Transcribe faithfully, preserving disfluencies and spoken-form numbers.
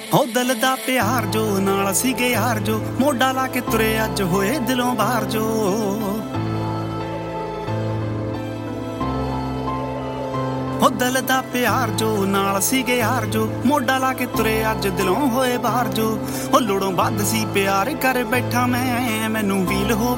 ਹੋ ਦਿਲ ਦਾ ਪਿਆਰ ਜੋ ਨਾਲ ਸੀਗੇ ਯਾਰ ਜੋ ਮੋਢਾ ਲਾ ਕੇ ਤੁਰੇ ਅੱਜ ਹੋਏ ਦਿਲੋਂ ਬਾਹਰ ਜੋ ਹੋ ਦਿਲ ਦਾ ਪਿਆਰ ਜੋ ਨਾਲ ਸੀਗੇ ਯਾਰ ਜੋ ਮੋਢਾ ਲਾ ਕੇ ਤੁਰੇ ਅੱਜ ਦਿਲੋਂ ਹੋਏ ਬਾਹਰ ਜੋ ਹੋ ਲੋੜੋਂ ਵੱਧ ਸੀ ਪਿਆਰ ਕਰ ਬੈਠਾ ਮੈਂ ਮੈਨੂੰ ਵੀਲ ਹੋ